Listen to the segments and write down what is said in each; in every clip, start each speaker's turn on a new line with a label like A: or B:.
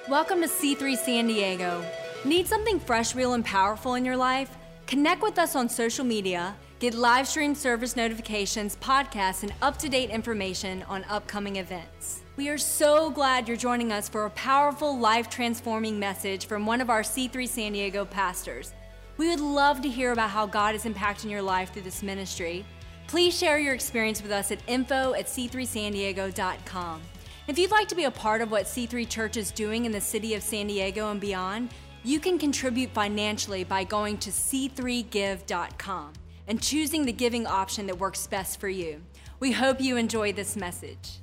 A: Welcome to C3 San Diego. Need something fresh, real, and powerful in your life? Connect with us on social media, get live stream service notifications, podcasts, and up-to-date information on upcoming events. We are so glad you're joining us for a powerful, life-transforming message from one of our C3 San Diego pastors. We would love to hear about how God is impacting your life through this ministry. Please share your experience with us at info@c3sandiego.com. If you'd like to be a part of what C3 Church is doing in the city of San Diego and beyond, you can contribute financially by going to c3give.com and choosing the giving option that works best for you. We hope you enjoy this message.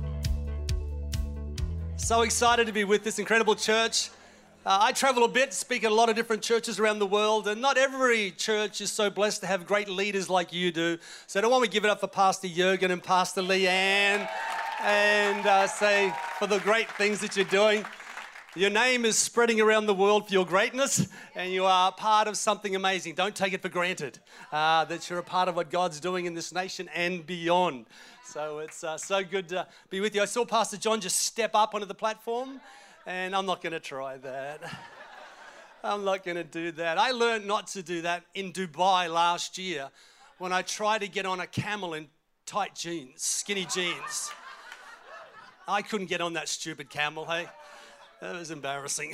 B: So excited to be with this incredible church. I travel a bit, speak at a lot of different churches around the world, and not every church is so blessed to have great leaders like you do. So I don't want to give it up for Pastor Jurgen and Pastor Leanne and say for the great things that you're doing. Your name is spreading around the world for your greatness, and you are part of something amazing. Don't take it for granted that you're a part of what God's doing in this nation and beyond. So it's so good to be with you. I saw Pastor John just step up onto the platform, and I'm not going to try that. I'm not going to do that. I learned not to do that in Dubai last year when I tried to get on a camel in tight jeans, skinny jeans. I couldn't get on that stupid camel, hey? That was embarrassing.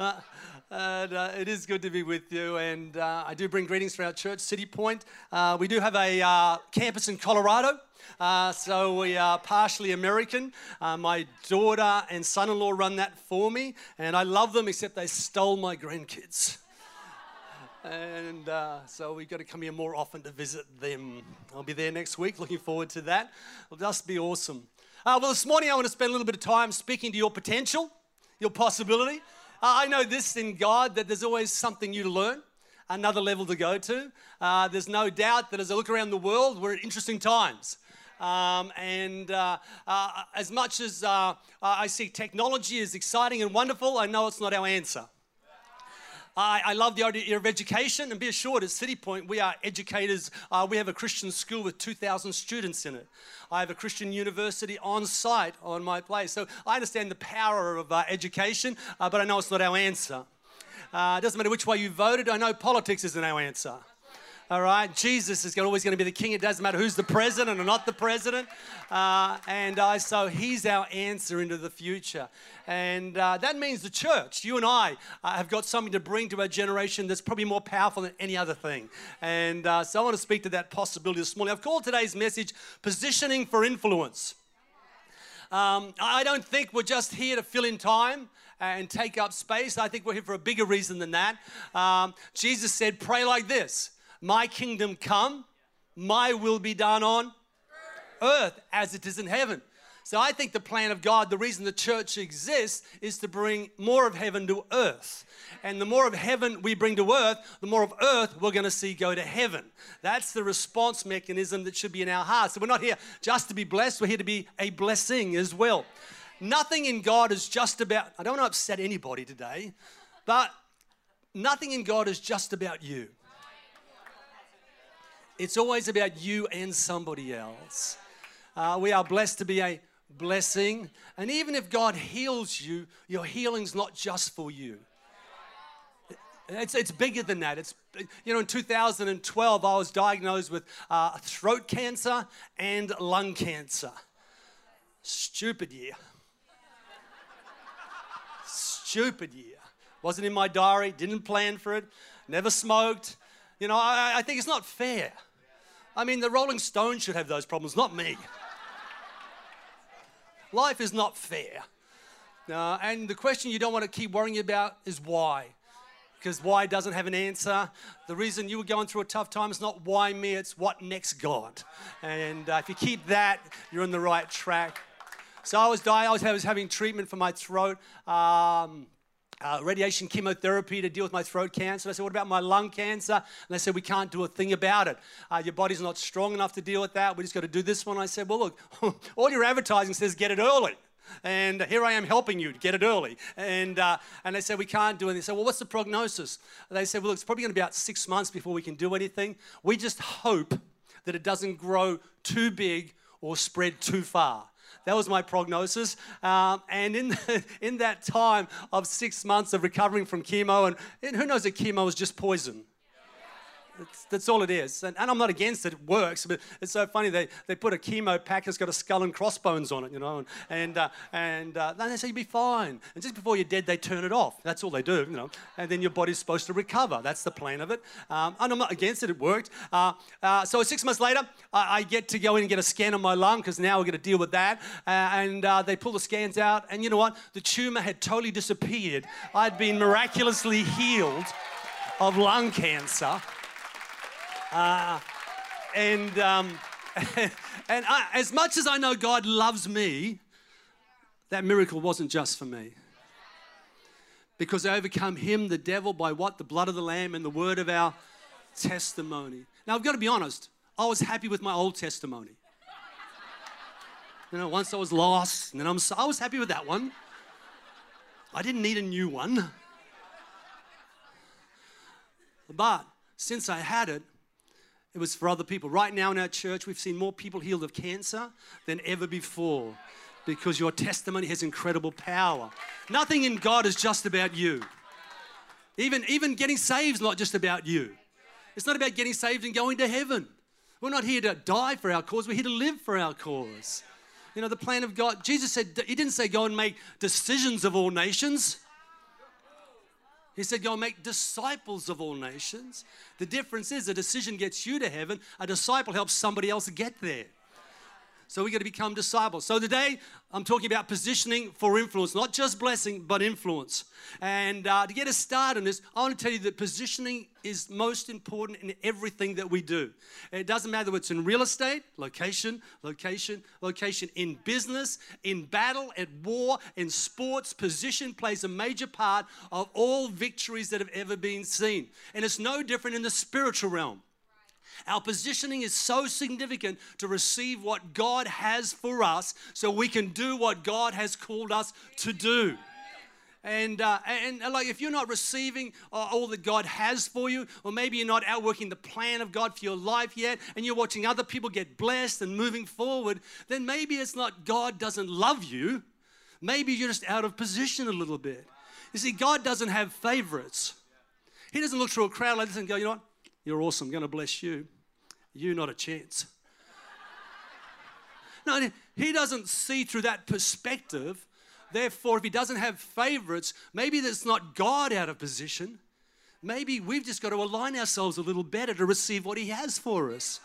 B: It is good to be with you, and I do bring greetings from our church, City Point. We do have a campus in Colorado, so we are partially American. My daughter and son-in-law run that for me, and I love them, except they stole my grandkids. And so we've got to come here more often to visit them. I'll be there next week, looking forward to that. It'll just be awesome. Well, this morning I want to spend a little bit of time speaking to your potential, your possibility. I know this in God, that there's always something new to learn, another level to go to. There's no doubt that as I look around the world, we're at interesting times. As much as I see technology as exciting and wonderful, I know it's not our answer. I love the idea of education, and be assured at City Point we are educators. We have a Christian school with 2,000 students in it. I have a Christian university on site on my place. So I understand the power of education, but I know it's not our answer. It doesn't matter which way you voted. I know politics isn't our answer. All right, Jesus is always going to be the king. It doesn't matter who's the president or not the president. So he's our answer into the future. And that means the church, you and I, have got something to bring to our generation that's probably more powerful than any other thing. And so I want to speak to that possibility this morning. I've called today's message, Positioning for Influence. I don't think we're just here to fill in time and take up space. I think we're here for a bigger reason than that. Jesus said, pray like this. My kingdom come, my will be done on earth as it is in heaven. So I think the plan of God, the reason the church exists, is to bring more of heaven to earth. And the more of heaven we bring to earth, the more of earth we're going to see go to heaven. That's the response mechanism that should be in our hearts. So we're not here just to be blessed, we're here to be a blessing as well. Nothing in God is just about, I don't want to upset anybody today, but nothing in God is just about you. It's always about you and somebody else. We are blessed to be a blessing. And even if God heals you, your healing's not just for you. It's bigger than that. In 2012, I was diagnosed with throat cancer and lung cancer. Stupid year. Stupid year. Wasn't in my diary, didn't plan for it, never smoked. I think it's not fair. I mean, the Rolling Stones should have those problems, not me. Life is not fair. And the question you don't want to keep worrying about is why. Because why doesn't have an answer. The reason you were going through a tough time is not why me, it's what next, God. And if you keep that, you're on the right track. So I was having treatment for my throat. Radiation chemotherapy to deal with my throat cancer. I said, what about my lung cancer? And they said, we can't do a thing about it. Your body's not strong enough to deal with that. We just got to do this one. I said, well, look, all your advertising says get it early. And here I am helping you to get it early. And they said, we can't do anything. I said, well, what's the prognosis? They said, well, it's probably going to be about 6 months before we can do anything. We just hope that it doesn't grow too big or spread too far. That was my prognosis. And in that time of 6 months of recovering from chemo, and who knows that chemo is just poison. That's all it is. And I'm not against it. It works. But it's so funny. They put a chemo pack that's got a skull and crossbones on it, you know. And then they say you'll be fine. And just before you're dead, they turn it off. That's all they do, you know. And then your body's supposed to recover. That's the plan of it. And I'm not against it. It worked. So 6 months later, I get to go in and get a scan on my lung because now we're going to deal with that. And they pull the scans out. And you know what? The tumor had totally disappeared. I'd been miraculously healed of lung cancer. As much as I know God loves me, that miracle wasn't just for me. Because I overcome him, the devil, by what? The blood of the Lamb and the word of our testimony. Now, I've got to be honest. I was happy with my old testimony. You know, once I was lost, and then I was happy with that one. I didn't need a new one. But since I had it, it was for other people. Right now in our church, we've seen more people healed of cancer than ever before because your testimony has incredible power. Nothing in God is just about you. Even getting saved is not just about you. It's not about getting saved and going to heaven. We're not here to die for our cause. We're here to live for our cause. You know, the plan of God. Jesus said, he didn't say go and make decisions of all nations. He said, go and make disciples of all nations. The difference is a decision gets you to heaven. A disciple helps somebody else get there. So we got to become disciples. So today, I'm talking about positioning for influence. Not just blessing, but influence. And to get us started on this, I want to tell you that positioning is most important in everything that we do. It doesn't matter whether it's in real estate, location, in business, in battle, at war, in sports. Position plays a major part of all victories that have ever been seen. And it's no different in the spiritual realm. Our positioning is so significant to receive what God has for us so we can do what God has called us to do. And like if you're not receiving all that God has for you, or maybe you're not outworking the plan of God for your life yet, and you're watching other people get blessed and moving forward, then maybe it's not God doesn't love you. Maybe you're just out of position a little bit. You see, God doesn't have favorites. He doesn't look through a crowd like this and go, you know what? You're awesome. I'm going to bless you. You, not a chance. No, he doesn't see through that perspective. Therefore, if he doesn't have favorites, maybe that's not God out of position. Maybe we've just got to align ourselves a little better to receive what he has for us.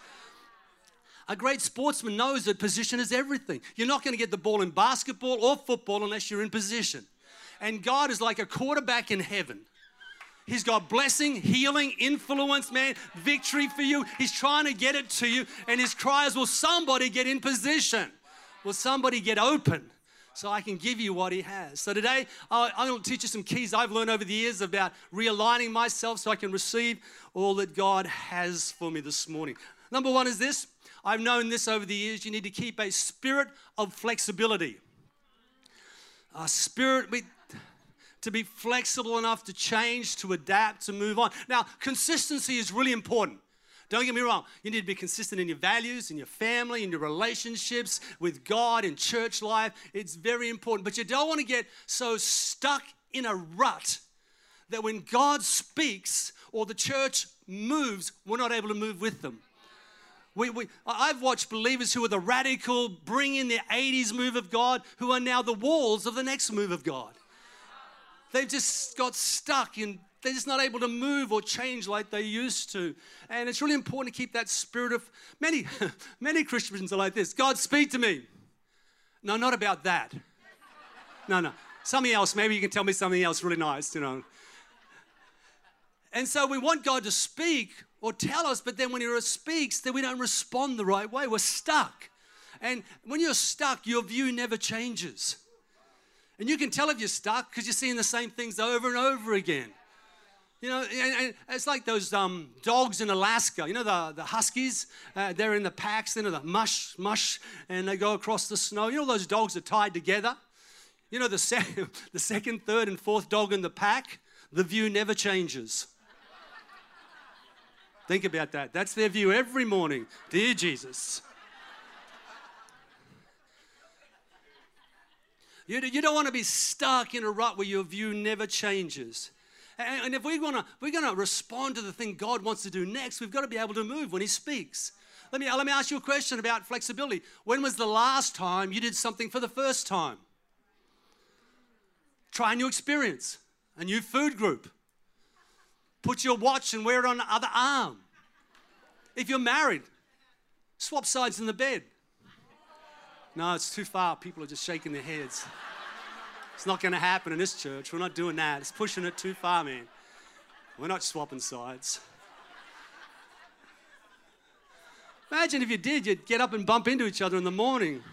B: A great sportsman knows that position is everything. You're not going to get the ball in basketball or football unless you're in position. And God is like a quarterback in heaven. He's got blessing, healing, influence, man, victory for you. He's trying to get it to you. And his cry is, will somebody get in position? Will somebody get open so I can give you what he has? So today, I'm going to teach you some keys I've learned over the years about realigning myself so I can receive all that God has for me this morning. Number one is this. I've known this over the years. You need to keep a spirit of flexibility. A spirit... to be flexible enough to change, to adapt, to move on. Now, consistency is really important. Don't get me wrong. You need to be consistent in your values, in your family, in your relationships with God, in church life. It's very important. But you don't want to get so stuck in a rut that when God speaks or the church moves, we're not able to move with them. I've watched believers who are the radical, bring in the 80s move of God, who are now the walls of the next move of God. They've just got stuck in, they're just not able to move or change like they used to. And it's really important to keep that spirit of, many Christians are like this. God, speak to me. No, not about that. No. Something else. Maybe you can tell me something else really nice, you know. And so we want God to speak or tell us, but then when he speaks, then we don't respond the right way. We're stuck. And when you're stuck, your view never changes. And you can tell if you're stuck because you're seeing the same things over and over again. You know, and it's like those dogs in Alaska. You know, the huskies, they're in the packs, you know, the mush, and they go across the snow. You know, those dogs are tied together. You know, the second, third, and fourth dog in the pack, the view never changes. Think about that. That's their view every morning. Dear Jesus. You don't want to be stuck in a rut where your view never changes. And if we're going to respond to the thing God wants to do next, we've got to be able to move when he speaks. Let me ask you a question about flexibility. When was the last time you did something for the first time? Try a new experience, a new food group. Put your watch and wear it on the other arm. If you're married, swap sides in the bed. No, it's too far. People are just shaking their heads. It's not going to happen in this church. We're not doing that. It's pushing it too far, man. We're not swapping sides. Imagine if you did, you'd get up and bump into each other in the morning.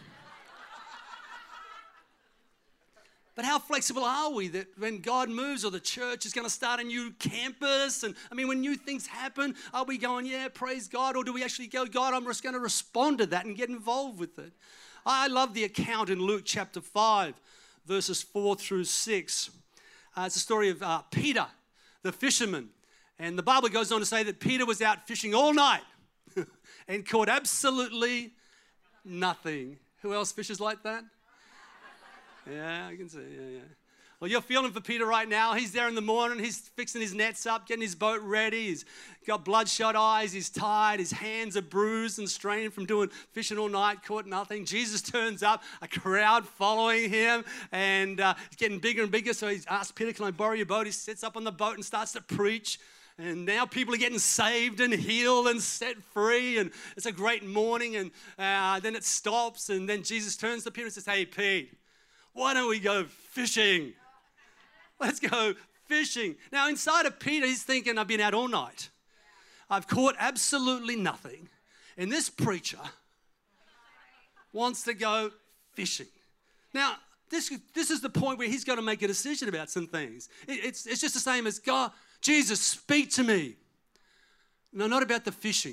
B: But how flexible are we that when God moves or the church is going to start a new campus, and when new things happen, are we going, yeah, praise God, or do we actually go, God, I'm just going to respond to that and get involved with it? I love the account in Luke chapter 5, verses 4 through 6. It's a story of Peter, the fisherman. And the Bible goes on to say that Peter was out fishing all night and caught absolutely nothing. Who else fishes like that? Yeah, I can see. Yeah. Well, you're feeling for Peter right now. He's there in the morning. He's fixing his nets up, getting his boat ready. He's got bloodshot eyes. He's tired. His hands are bruised and strained from doing fishing all night, caught nothing. Jesus turns up, a crowd following him, and it's getting bigger and bigger. So he asks Peter, can I borrow your boat? He sits up on the boat and starts to preach. And now people are getting saved and healed and set free. And it's a great morning. And then it stops. And then Jesus turns to Peter and says, hey, Pete, why don't we go fishing? Let's go fishing. Now, inside of Peter, he's thinking, I've been out all night. I've caught absolutely nothing. And this preacher wants to go fishing. Now, this is the point where he's got to make a decision about some things. It's just the same as, God, Jesus, speak to me. No, not about the fishing.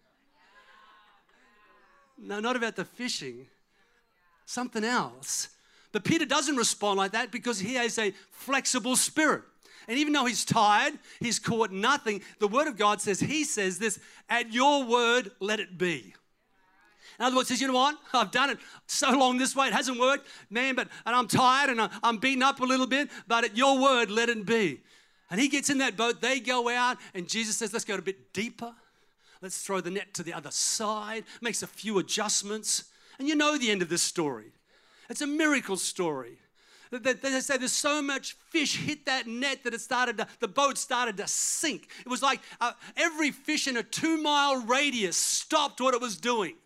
B: No, not about the fishing. Something else. But Peter doesn't respond like that because he has a flexible spirit. And even though he's tired, he's caught nothing, the Word of God says, he says this, at your word, let it be. In other words, he says, you know what? I've done it so long this way, it hasn't worked, man, and I'm tired and I'm beaten up a little bit, but at your word, let it be. And he gets in that boat, they go out, and Jesus says, let's go a bit deeper. Let's throw the net to the other side, makes a few adjustments. And you know the end of this story. It's a miracle story. They say there's so much fish hit that net that the boat started to sink. It was like every fish in a 2-mile radius stopped what it was doing.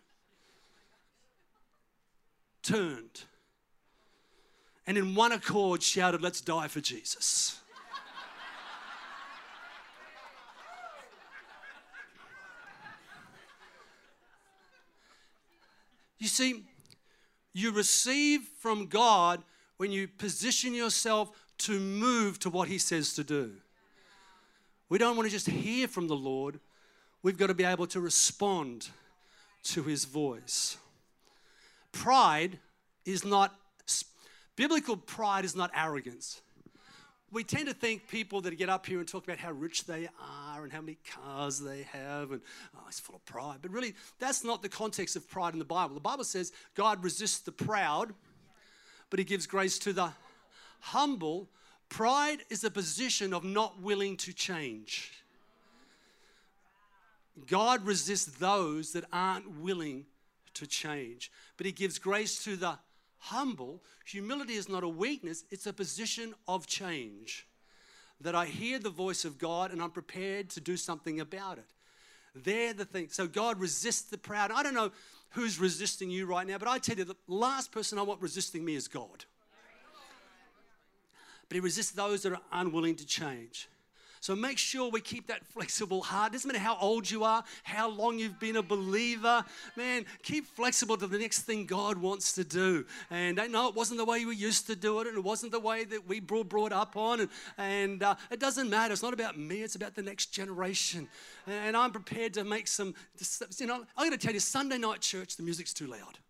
B: Turned. And in one accord shouted, let's die for Jesus. You see, you receive from God when you position yourself to move to what he says to do. We don't want to just hear from the Lord. We've got to be able to respond to his voice. Biblical pride is not arrogance. We tend to think people that get up here and talk about how rich they are and how many cars they have and it's full of pride. But really, that's not the context of pride in the Bible. The Bible says God resists the proud, but he gives grace to the humble. Pride is a position of not willing to change. God resists those that aren't willing to change, but he gives grace to the humble. Humility is not a weakness, it's a position of change. That I hear the voice of God and I'm prepared to do something about it. They're the things. So God resists the proud. I don't know who's resisting you right now, but I tell you the last person I want resisting me is God. But he resists those that are unwilling to change. So make sure we keep that flexible heart. Doesn't matter how old you are, how long you've been a believer. Man, keep flexible to the next thing God wants to do. And no, it wasn't the way we used to do it, and it wasn't the way that we brought up on. And it doesn't matter. It's not about me. It's about the next generation. And I'm prepared to make some, I'm going to tell you, Sunday night church, the music's too loud.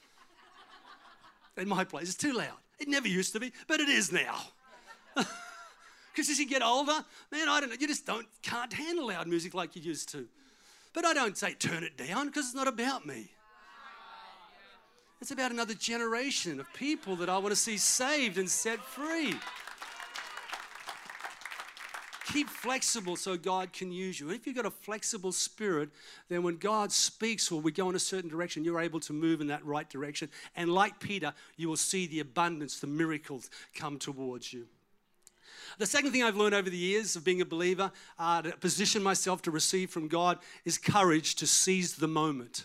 B: In my place, it's too loud. It never used to be, but it is now. Because as you get older, man, I don't know, you just can't handle loud music like you used to. But I don't say turn it down because it's not about me. It's about another generation of people that I want to see saved and set free. Keep flexible so God can use you. And if you've got a flexible spirit, then when God speaks or we go in a certain direction, you're able to move in that right direction. And like Peter, you will see the abundance, the miracles come towards you. The second thing I've learned over the years of being a believer, to position myself to receive from God, is courage to seize the moment.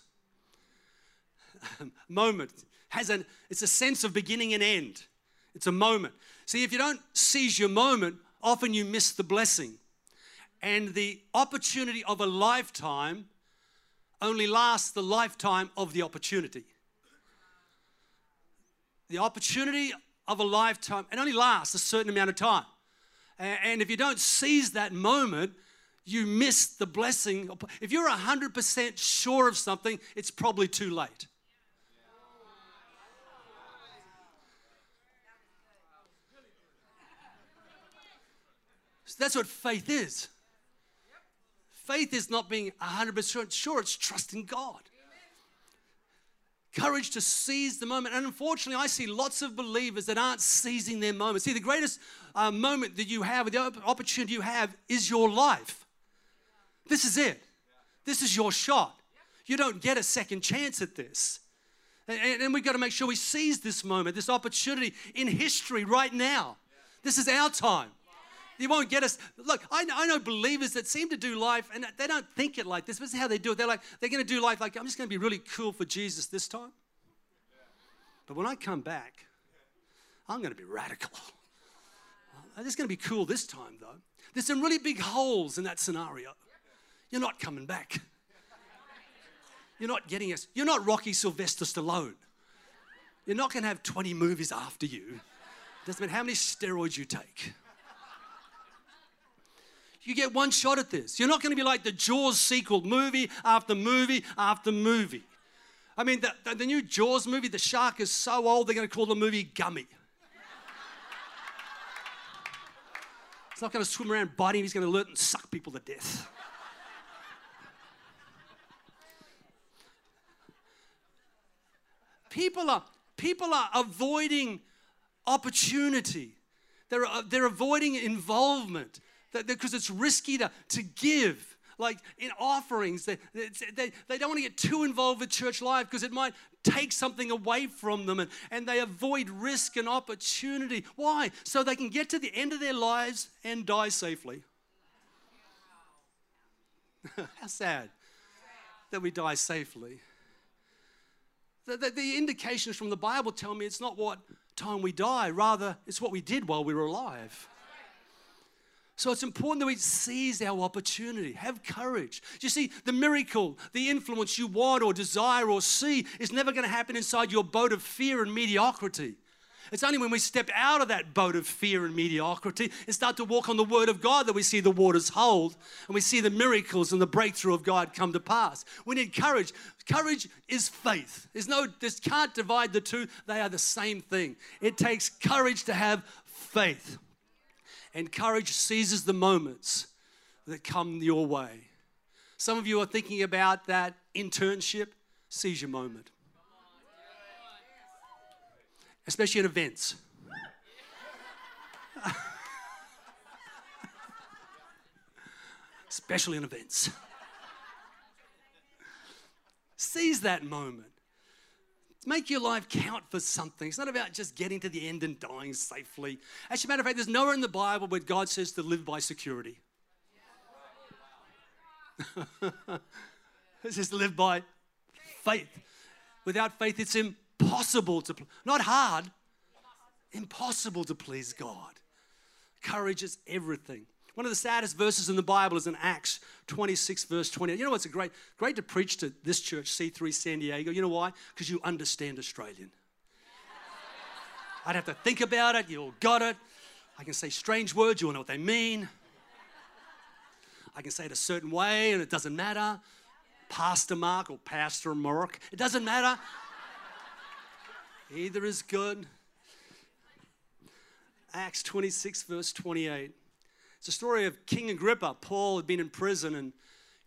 B: Moment it's a sense of beginning and end. It's a moment. See, if you don't seize your moment, often you miss the blessing. And the opportunity of a lifetime only lasts the lifetime of the opportunity. The opportunity of a lifetime, it only lasts a certain amount of time. And if you don't seize that moment, you miss the blessing. If you're 100% sure of something, it's probably too late. So that's what faith is. Faith is not being 100% sure, it's trusting God. Courage to seize the moment. And unfortunately, I see lots of believers that aren't seizing their moment. See, the greatest moment that you have, the opportunity you have, is your life. This is it. This is your shot. You don't get a second chance at this. And we've got to make sure we seize this moment, this opportunity in history right now. This is our time. You won't get us. Look, I know believers that seem to do life, and they don't think it like this. This is how they do it. They're going to do life like, I'm just going to be really cool for Jesus this time. But when I come back, I'm going to be radical. I'm just going to be cool this time, though. There's some really big holes in that scenario. You're not coming back. You're not getting us. You're not Rocky Sylvester Stallone. You're not going to have 20 movies after you. Doesn't matter how many steroids you take. You get one shot at this. You're not going to be like the Jaws sequel, movie after movie after movie. I mean, the new Jaws movie, the shark is so old, they're going to call the movie Gummy. It's not going to swim around biting, he's going to learn and suck people to death. People are avoiding opportunity. They're avoiding involvement. Because it's risky to give, like in offerings. They don't want to get too involved with church life because it might take something away from them, and they avoid risk and opportunity. Why? So they can get to the end of their lives and die safely. How sad that we die safely. The indications from the Bible tell me it's not what time we die, rather it's what we did while we were alive. So it's important that we seize our opportunity. Have courage. You see, the miracle, the influence you want or desire or see is never going to happen inside your boat of fear and mediocrity. It's only when we step out of that boat of fear and mediocrity and start to walk on the Word of God that we see the waters hold and we see the miracles and the breakthrough of God come to pass. We need courage. Courage is faith. This can't divide the two. They are the same thing. It takes courage to have faith. And courage seizes the moments that come your way. Some of you are thinking about that internship. Seize your moment. Especially in events. Especially in events. Seize that moment. Make your life count for something. It's not about just getting to the end and dying safely. As a matter of fact, there's nowhere in the Bible where God says to live by security. It says to live by faith. Without faith, it's impossible to, not hard, impossible to please God. Courage is everything. One of the saddest verses in the Bible is in Acts 26, verse 20. You know what's great to preach to this church, C3 San Diego. You know why? Because you understand Australian. I'd have to think about it. You all got it. I can say strange words. You all know what they mean. I can say it a certain way, and it doesn't matter. Pastor Mark or Pastor Mark. It doesn't matter. Either is good. Acts 26, verse 28. It's a story of King Agrippa. Paul had been in prison, and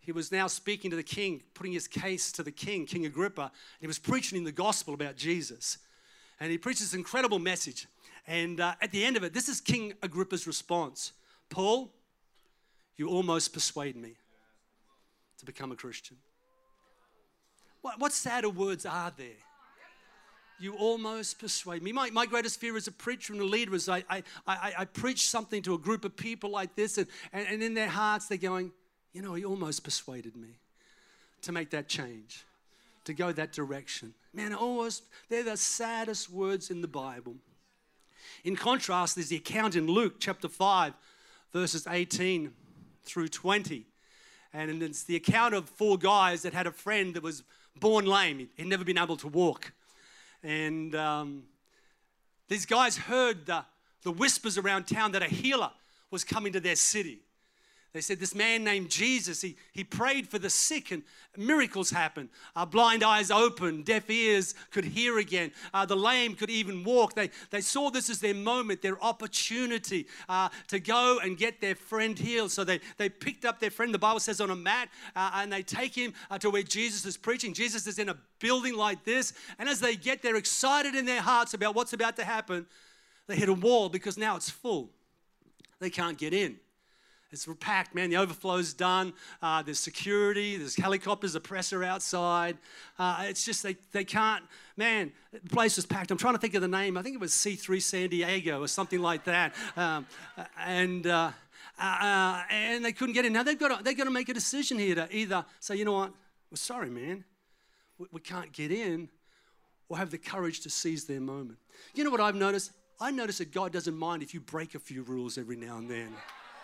B: he was now speaking to the king, putting his case to the king, King Agrippa, and he was preaching in the gospel about Jesus. And he preached this incredible message. And at the end of it, this is King Agrippa's response. Paul, you almost persuade me to become a Christian. What sadder words are there? You almost persuade me. My greatest fear as a preacher and a leader is I preach something to a group of people like this, and in their hearts they're going, you know, he almost persuaded me to make that change, to go that direction. Man, they're the saddest words in the Bible. In contrast, there's the account in Luke chapter 5, verses 18 through 20. And it's the account of 4 guys that had a friend that was born lame. He'd never been able to walk. And these guys heard the whispers around town that a healer was coming to their city. They said this man named Jesus, he prayed for the sick and miracles happened. Blind eyes opened, deaf ears could hear again. The lame could even walk. They saw this as their moment, their opportunity to go and get their friend healed. So they picked up their friend, the Bible says, on a mat, and they take him to where Jesus is preaching. Jesus is in a building like this. And as they get there, excited in their hearts about what's about to happen, they hit a wall because now it's full. They can't get in. It's packed, man. The overflow's done. There's security. There's helicopters, a presser outside. It's just they can't. Man, the place was packed. I'm trying to think of the name. I think it was C3 San Diego or something like that. And they couldn't get in. Now they've got to make a decision here to either say, you know what, we're sorry, man, we can't get in, or have the courage to seize their moment. You know what I've noticed? I notice that God doesn't mind if you break a few rules every now and then.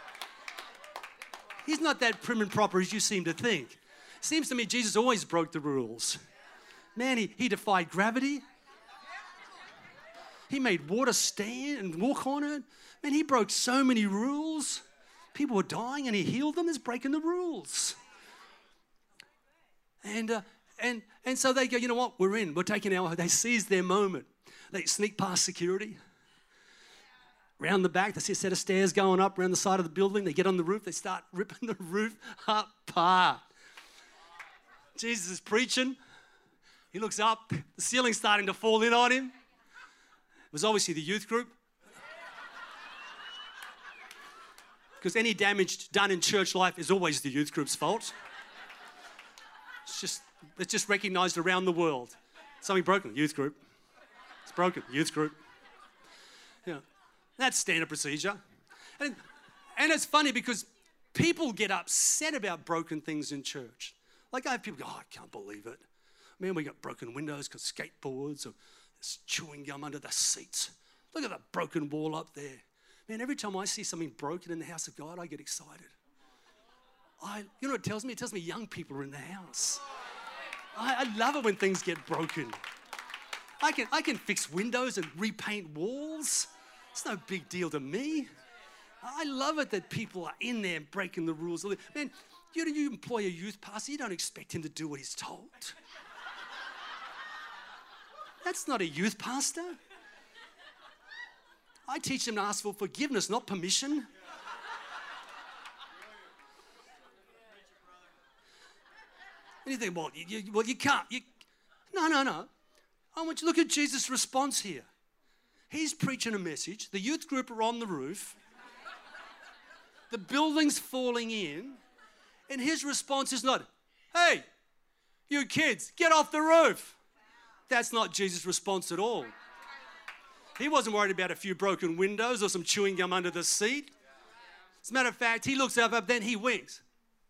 B: He's not that prim and proper as you seem to think. Seems to me Jesus always broke the rules. Man, he defied gravity. He made water stand and walk on it. Man, he broke so many rules. People were dying and he healed them. He's breaking the rules. And so they go, you know what? We're in. We're taking they seize their moment. They sneak past security. Round the back, they see a set of stairs going up around the side of the building. They get on the roof. They start ripping the roof apart. Jesus is preaching. He looks up. The ceiling's starting to fall in on him. It was obviously the youth group. Because any damage done in church life is always the youth group's fault. It's just recognized around the world. Something broken, youth group. It's broken, youth group. Yeah. That's standard procedure. And it's funny because people get upset about broken things in church. Like I have people go, oh, I can't believe it. Man, we got broken windows because skateboards or there's chewing gum under the seats. Look at that broken wall up there. Man, every time I see something broken in the house of God, I get excited. You know what it tells me? It tells me young people are in the house. I love it when things get broken. I can fix windows and repaint walls. It's no big deal to me. I love it that people are in there breaking the rules. Man, you employ a youth pastor, you don't expect him to do what he's told. That's not a youth pastor. I teach them to ask for forgiveness, not permission. And you think, well, you can't. No. I want you to look at Jesus' response here. He's preaching a message. The youth group are on the roof. The building's falling in. And his response is not, hey, you kids, get off the roof. That's not Jesus' response at all. He wasn't worried about a few broken windows or some chewing gum under the seat. As a matter of fact, he looks up, then he winks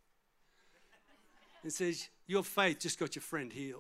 B: and says, your faith just got your friend healed.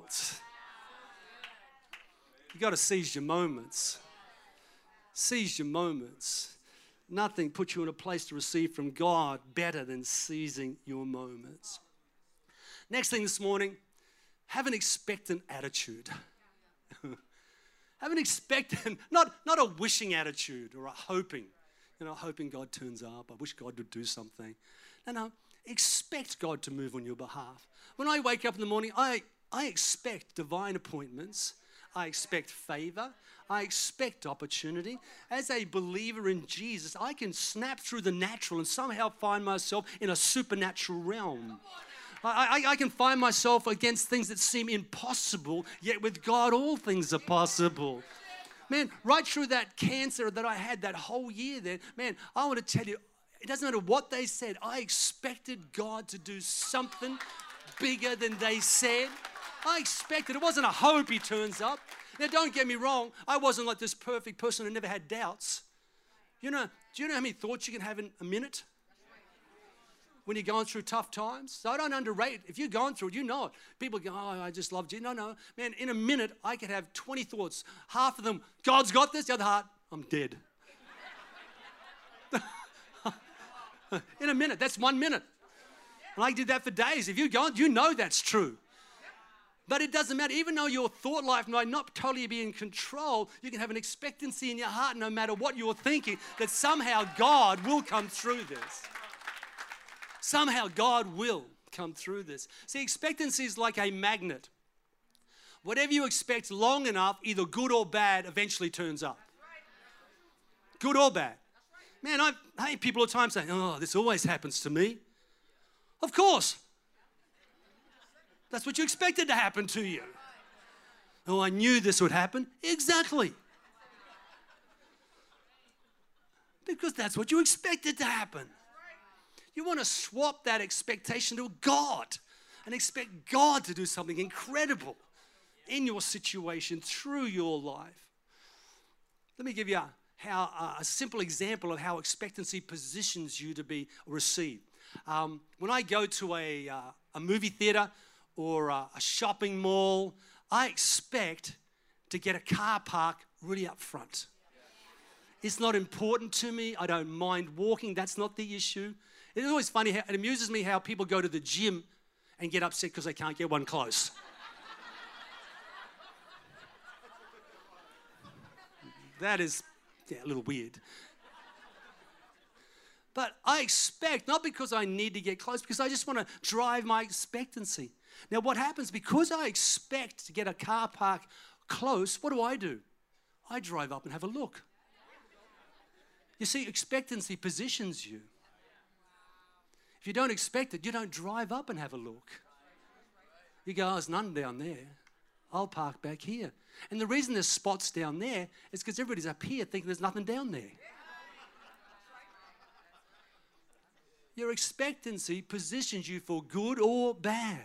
B: You got to seize your moments. Seize your moments. Nothing puts you in a place to receive from God better than seizing your moments. Next thing this morning, have an expectant attitude. Have an expectant, not a wishing attitude or a hoping. Hoping God turns up. I wish God would do something. No. Expect God to move on your behalf. When I wake up in the morning, I expect divine appointments. I expect favor. I expect opportunity. As a believer in Jesus, I can snap through the natural and somehow find myself in a supernatural realm. I can find myself against things that seem impossible, yet with God all things are possible. Man, right through that cancer that I had that whole year there, man, I want to tell you, it doesn't matter what they said. I expected God to do something bigger than they said. I expected. It wasn't a hope he turns up. Now, don't get me wrong. I wasn't like this perfect person who never had doubts. Do you know how many thoughts you can have in a minute? When you're going through tough times. So I don't underrate. If you're going through it, you know it. People go, oh, I just loved you. No. Man, in a minute, I could have 20 thoughts. Half of them, God's got this. The other half, I'm dead. In a minute. That's 1 minute. And I did that for days. If you're going, you know that's true. But it doesn't matter. Even though your thought life might not totally be in control, you can have an expectancy in your heart no matter what you're thinking that somehow God will come through this. Somehow God will come through this. See, expectancy is like a magnet. Whatever you expect long enough, either good or bad, eventually turns up. Good or bad. Man, I hate people all the time saying, oh, this always happens to me. Of course. That's what you expected to happen to you. Oh, I knew this would happen. Exactly. Because that's what you expected to happen. You want to swap that expectation to God and expect God to do something incredible in your situation, through your life. Let me give you a simple example of how expectancy positions you to be received. When I go to a movie theater or a shopping mall, I expect to get a car park really up front. It's not important to me. I don't mind walking. That's not the issue. It's always funny, it amuses me how people go to the gym and get upset because they can't get one close. That is a little weird. But I expect, not because I need to get close, because I just want to drive my expectancy. Now what happens, because I expect to get a car park close, what do? I drive up and have a look. You see, expectancy positions you. If you don't expect it, you don't drive up and have a look. You go, oh, there's none down there. I'll park back here. And the reason there's spots down there is because everybody's up here thinking there's nothing down there. Your expectancy positions you for good or bad.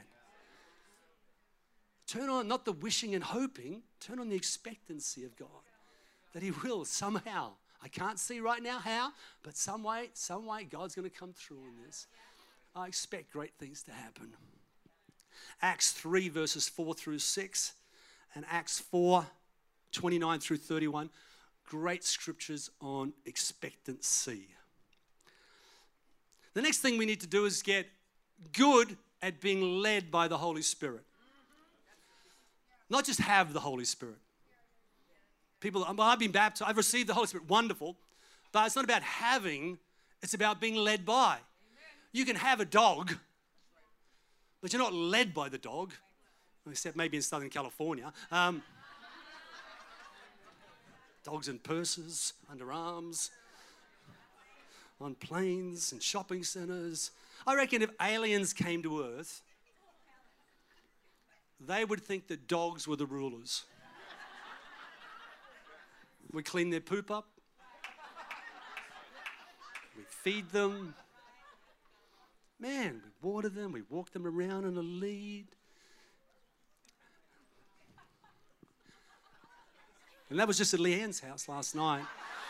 B: Turn on not the wishing and hoping, turn on the expectancy of God. That He will somehow. I can't see right now how, but some way God's going to come through in this. I expect great things to happen. Acts 3 verses 4 through 6 and Acts 4, 29 through 31. Great scriptures on expectancy. The next thing we need to do is get good at being led by the Holy Spirit. Not just have the Holy Spirit. People, I've been baptized, I've received the Holy Spirit, wonderful. But it's not about having, it's about being led by. You can have a dog, but you're not led by the dog, except maybe in Southern California. Dogs in purses, underarms, on planes and shopping centers. I reckon if aliens came to Earth, they would think that dogs were the rulers. We clean their poop up. We feed them. Man, we water them. We walk them around in a lead. And that was just at Leanne's house last night.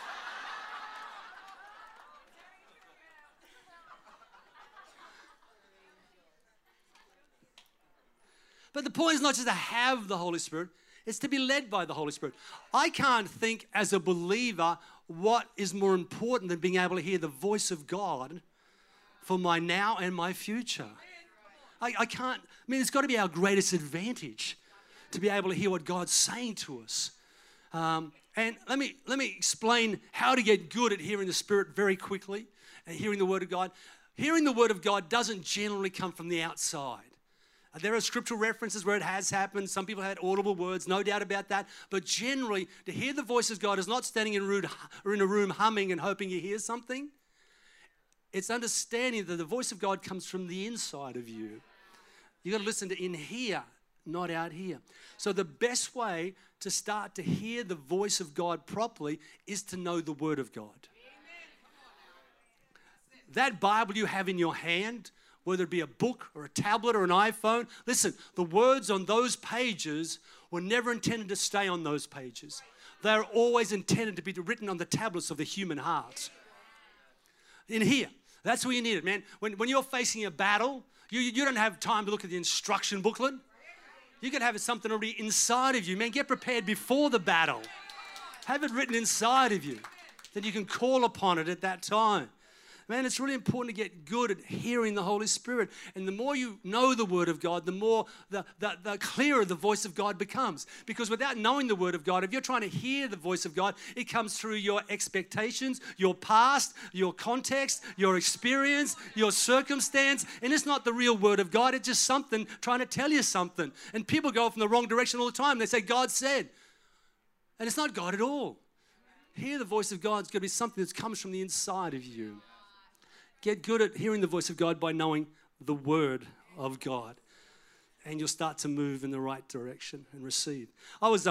B: But the point is not just to have the Holy Spirit, it's to be led by the Holy Spirit. I can't think as a believer what is more important than being able to hear the voice of God for my now and my future. I can't, it's got to be our greatest advantage to be able to hear what God's saying to us. And let me explain how to get good at hearing the Spirit very quickly and hearing the Word of God. Hearing the Word of God doesn't generally come from the outside. There are scriptural references where it has happened. Some people had audible words, no doubt about that. But generally, to hear the voice of God is not standing in a room humming and hoping you hear something. It's understanding that the voice of God comes from the inside of you. You got to listen to in here, not out here. So the best way to start to hear the voice of God properly is to know the Word of God. That Bible you have in your hand, whether it be a book or a tablet or an iPhone, listen, the words on those pages were never intended to stay on those pages. They're always intended to be written on the tablets of the human heart. In here, that's where you need it, man. When you're facing a battle, you don't have time to look at the instruction booklet. You can have something already inside of you. Man, get prepared before the battle. Have it written inside of you. Then you can call upon it at that time. Man, it's really important to get good at hearing the Holy Spirit. And the more you know the Word of God, the more the clearer the voice of God becomes. Because without knowing the Word of God, if you're trying to hear the voice of God, it comes through your expectations, your past, your context, your experience, your circumstance. And it's not the real Word of God. It's just something trying to tell you something. And people go from the wrong direction all the time. They say, God said. And it's not God at all. Hear the voice of God. It's going to be something that comes from the inside of you. Get good at hearing the voice of God by knowing the Word of God. And you'll start to move in the right direction and receive. I was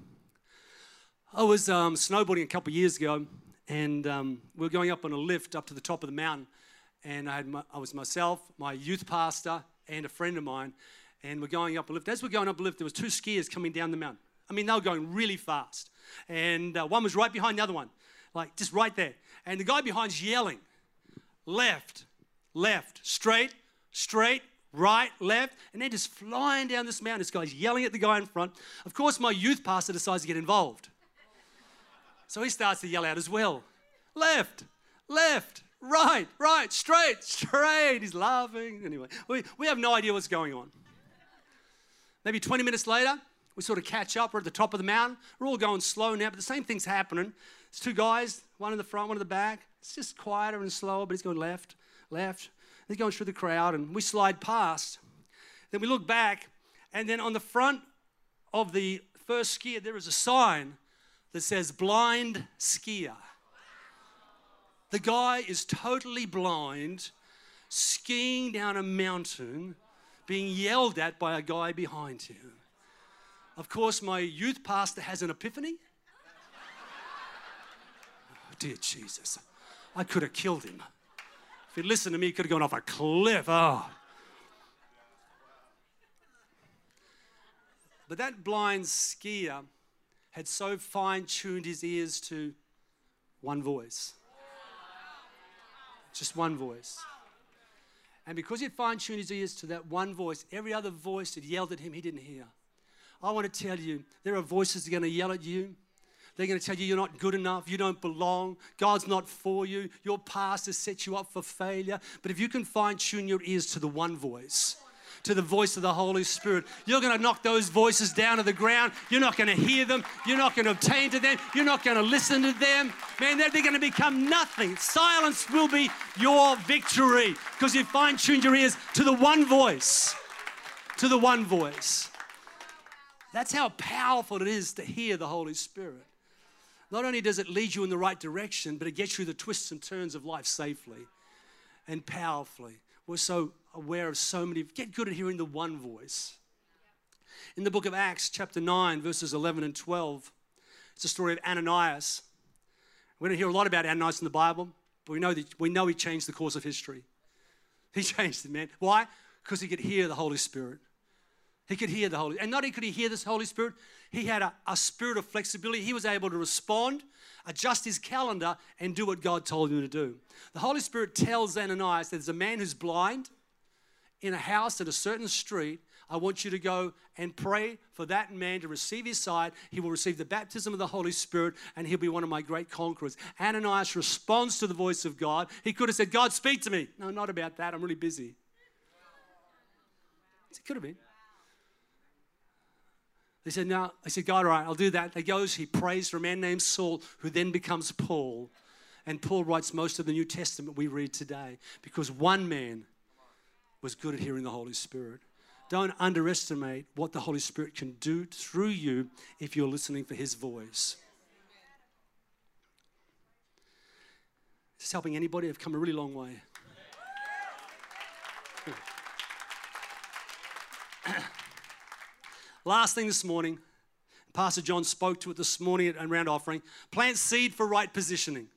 B: snowboarding a couple of years ago, and we were going up on a lift up to the top of the mountain. And I was myself, my youth pastor, and a friend of mine, and we're going up a lift. As we're going up a lift, there was two skiers coming down the mountain. I mean, they were going really fast. And one was right behind the other one, like just right there. And the guy behind's yelling. Left, left, straight, straight, right, left, and they're just flying down this mountain. This guy's yelling at the guy in front. Of course, my youth pastor decides to get involved. So he starts to yell out as well. Left, left, right, right, straight, straight. He's laughing. Anyway, we have no idea what's going on. Maybe 20 minutes later, we sort of catch up. We're at the top of the mountain. We're all going slow now, but the same thing's happening. There's two guys, one in the front, one in the back. It's just quieter and slower, but he's going left, left. He's going through the crowd, and we slide past. Then we look back, and then on the front of the first skier, there is a sign that says blind skier. The guy is totally blind, skiing down a mountain, being yelled at by a guy behind him. Of course, my youth pastor has an epiphany. Oh, dear Jesus. I could have killed him. If he'd listened to me, he could have gone off a cliff. Oh. But that blind skier had so fine-tuned his ears to one voice. Just one voice. And because he had fine-tuned his ears to that one voice, every other voice that yelled at him, he didn't hear. I want to tell you, there are voices that are going to yell at you. They're going to tell you you're not good enough, you don't belong, God's not for you, your past has set you up for failure. But if you can fine-tune your ears to the one voice, to the voice of the Holy Spirit, you're going to knock those voices down to the ground. You're not going to hear them. You're not going to obtain to them. You're not going to listen to them. Man, they're going to become nothing. Silence will be your victory because you fine-tuned your ears to the one voice, to the one voice. That's how powerful it is to hear the Holy Spirit. Not only does it lead you in the right direction, but it gets you the twists and turns of life safely and powerfully. We're so aware of so many. Get good at hearing the one voice. In the book of Acts, chapter 9, verses 11 and 12, it's the story of Ananias. We don't hear a lot about Ananias in the Bible, but we know he changed the course of history. He changed it, man. Why? Because he could hear the Holy Spirit. He could hear the Holy, and not only could he hear this Holy Spirit, he had a spirit of flexibility. He was able to respond, adjust his calendar, and do what God told him to do. The Holy Spirit tells Ananias that there's a man who's blind in a house at a certain street. I want you to go and pray for that man to receive his sight. He will receive the baptism of the Holy Spirit, and he'll be one of my great conquerors. Ananias responds to the voice of God. He could have said, God, speak to me. No, not about that. I'm really busy. It could have been. He said, no. I said, God, all right, I'll do that. He goes, he prays for a man named Saul, who then becomes Paul. And Paul writes most of the New Testament we read today because one man was good at hearing the Holy Spirit. Don't underestimate what the Holy Spirit can do through you if you're listening for his voice. Is this helping anybody? I've come a really long way. Last thing this morning, Pastor John spoke to it this morning around offering, plant seed for right positioning.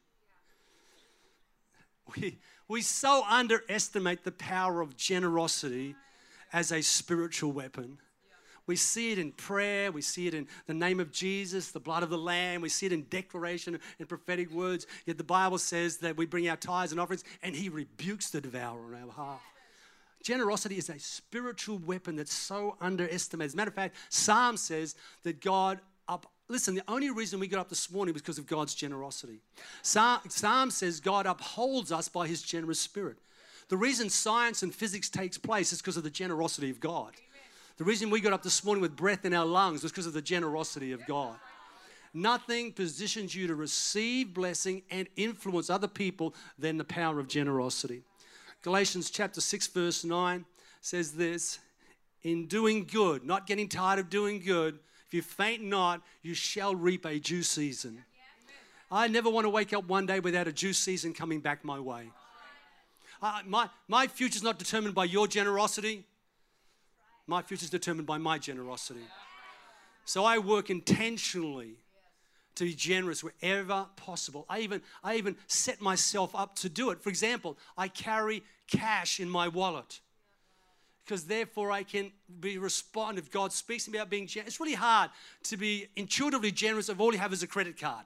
B: We so underestimate the power of generosity as a spiritual weapon. We see it in prayer. We see it in the name of Jesus, the blood of the Lamb. We see it in declaration and prophetic words. Yet the Bible says that we bring our tithes and offerings and he rebukes the devourer on our behalf. Generosity is a spiritual weapon that's so underestimated. As a matter of fact, Psalm says that God listen, the only reason we got up this morning was because of God's generosity. Psalm says God upholds us by his generous spirit. The reason science and physics takes place is because of the generosity of God. The reason we got up this morning with breath in our lungs was because of the generosity of God. Nothing positions you to receive blessing and influence other people than the power of generosity. Galatians chapter 6 verse 9 says this, in doing good, not getting tired of doing good, if you faint not, you shall reap a due season. I never want to wake up one day without a due season coming back my way. My future's not determined by your generosity. My future's determined by my generosity. So I work intentionally to be generous wherever possible. I even set myself up to do it. For example, I carry cash in my wallet because therefore I can respond if God speaks to me about being generous. It's really hard to be intuitively generous if all you have is a credit card.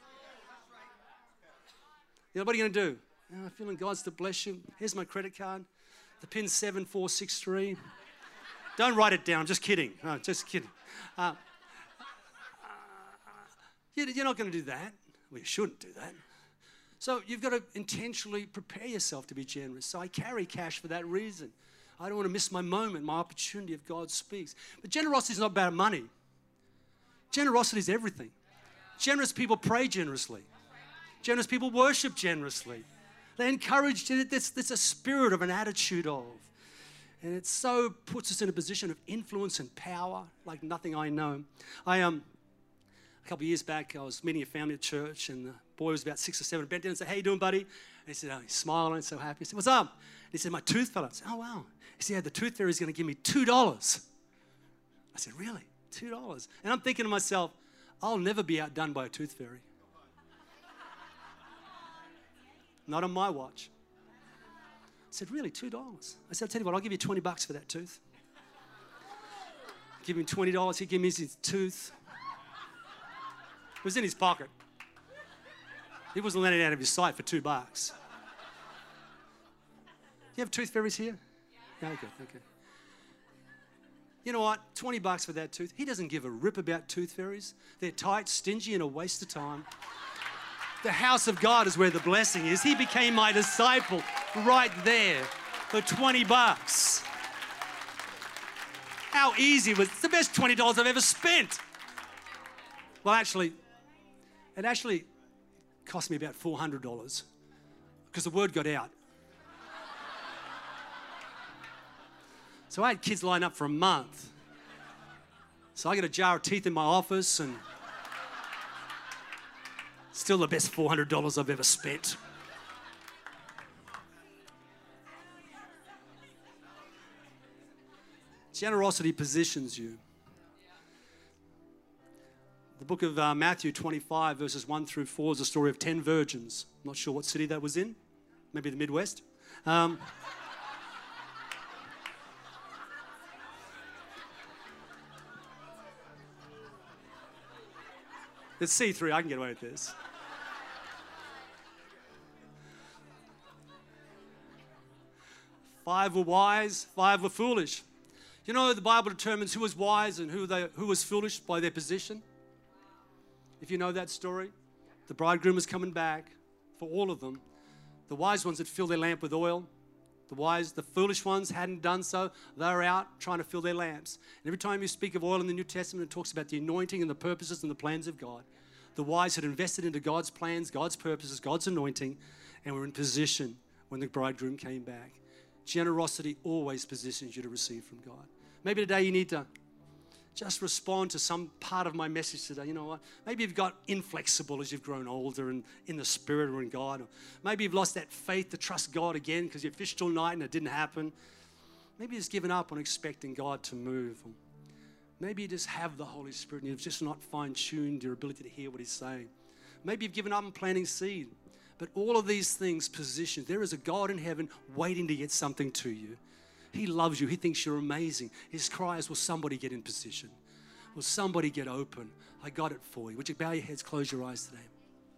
B: You know, what are you going to do? I'm feeling God's to bless you. Here's my credit card. The pin's 7463. Don't write it down. Just kidding. No, just kidding. You're not going to do that. Well, you shouldn't do that. So you've got to intentionally prepare yourself to be generous. So I carry cash for that reason. I don't want to miss my moment, my opportunity if God speaks. But generosity is not about money. Generosity is everything. Generous people pray generously. Generous people worship generously. They encourage, it's a spirit of an attitude of. And it so puts us in a position of influence and power like nothing I know. A couple of years back, I was meeting a family at church, and the boy was about 6 or 7, bent down and said, "How you doing, buddy?" And he said, he's smiling and so happy. I said, "What's up?" And he said, "My tooth fell out." I said, "Oh, wow." He said, "Yeah, the tooth fairy is going to give me $2. I said, "Really? $2? And I'm thinking to myself, I'll never be outdone by a tooth fairy. Not on my watch. I said, "Really, $2? I said, "I'll tell you what, I'll give you $20 for that tooth." Give him $20. He gave me his tooth. It was in his pocket. He wasn't letting it out of his sight for $2. Do you have tooth fairies here? Yeah, okay. You know what? $20 for that tooth. He doesn't give a rip about tooth fairies. They're tight, stingy, and a waste of time. The house of God is where the blessing is. He became my disciple right there for $20. How easy was it? It's the best $20 I've ever spent. Well, it actually cost me about $400 because the word got out. So I had kids line up for a month. So I got a jar of teeth in my office, and still the best $400 I've ever spent. Generosity positions you. The book of Matthew 25, verses 1 through 4 is a story of 10 virgins. I'm not sure what city that was in. Maybe the Midwest. It's C3. I can get away with this. Five were wise, 5 were foolish. You know, the Bible determines who was wise and who was foolish by their position. If you know that story, the bridegroom is coming back for all of them. The wise ones had filled their lamp with oil. The foolish ones hadn't done so. They were out trying to fill their lamps. And every time you speak of oil in the New Testament, it talks about the anointing and the purposes and the plans of God. The wise had invested into God's plans, God's purposes, God's anointing, and were in position when the bridegroom came back. Generosity always positions you to receive from God. Maybe today you need to just respond to some part of my message today. You know what? Maybe you've got inflexible as you've grown older and in the Spirit or in God. Or maybe you've lost that faith to trust God again because you fished all night and it didn't happen. Maybe you've just given up on expecting God to move. Or Maybe you just have the Holy Spirit and you've just not fine-tuned your ability to hear what He's saying. Maybe you've given up on planting seed. But all of these things position. There is a God in heaven waiting to get something to you. He loves you. He thinks you're amazing. His cry is, will somebody get in position? Will somebody get open? I got it for you. Would you bow your heads, close your eyes today?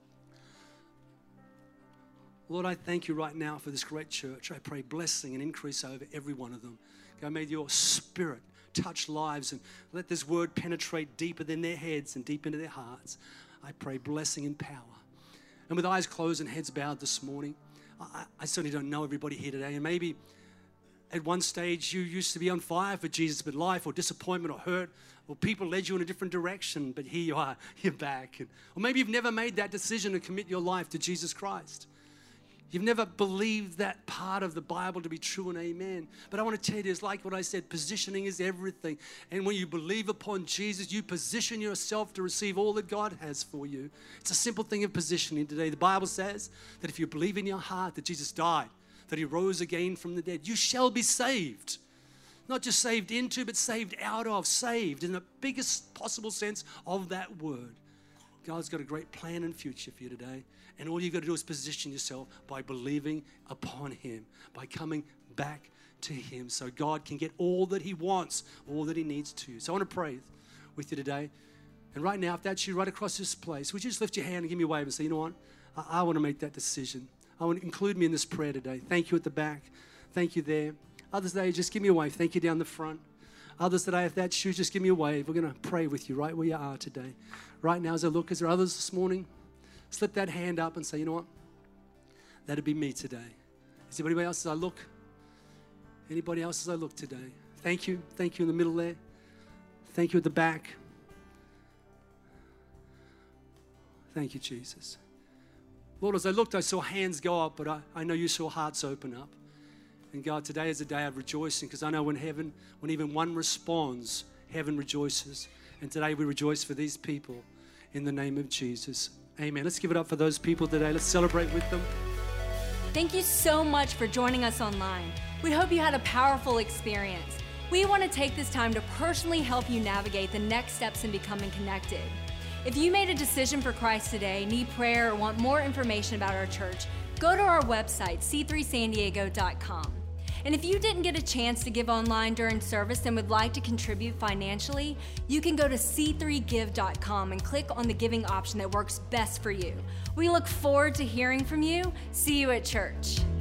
B: Lord, I thank you right now for this great church. I pray blessing and increase over every one of them. God, may your Spirit touch lives and let this word penetrate deeper than their heads and deep into their hearts. I pray blessing and power. And with eyes closed and heads bowed this morning, I certainly don't know everybody here today. And maybe at one stage you used to be on fire for Jesus, but life or disappointment or hurt or people led you in a different direction. But here you are, you're back. Or maybe you've never made that decision to commit your life to Jesus Christ. You've never believed that part of the Bible to be true and amen. But I want to tell you, it's like what I said, positioning is everything. And when you believe upon Jesus, you position yourself to receive all that God has for you. It's a simple thing of positioning today. The Bible says that if you believe in your heart that Jesus died, that He rose again from the dead, you shall be saved. Not just saved into, but saved out of, saved in the biggest possible sense of that word. God's got a great plan and future for you today. And all you've got to do is position yourself by believing upon Him, by coming back to Him so God can get all that He wants, all that He needs to you. So I want to pray with you today. And right now, if that's you right across this place, would you just lift your hand and give me a wave and say, you know what? I want to make that decision. I want to include me in this prayer today. Thank you at the back. Thank you there. Others today, just give me a wave. Thank you down the front. Others today, if that's you, just give me a wave. We're going to pray with you right where you are today. Right now, as I look, is there others this morning? Slip that hand up and say, you know what? That'd be me today. Is there anybody else as I look? Anybody else as I look today? Thank you. Thank you in the middle there. Thank you at the back. Thank you, Jesus. Lord, as I looked, I saw hands go up, but I know you saw hearts open up. And God, today is a day of rejoicing because I know when even one responds, heaven rejoices. And today we rejoice for these people in the name of Jesus. Amen. Let's give it up for those people today. Let's celebrate with them.
A: Thank you so much for joining us online. We hope you had a powerful experience. We want to take this time to personally help you navigate the next steps in becoming connected. If you made a decision for Christ today, need prayer, or want more information about our church, go to our website, c3sandiego.com. And if you didn't get a chance to give online during service and would like to contribute financially, you can go to c3give.com and click on the giving option that works best for you. We look forward to hearing from you. See you at church.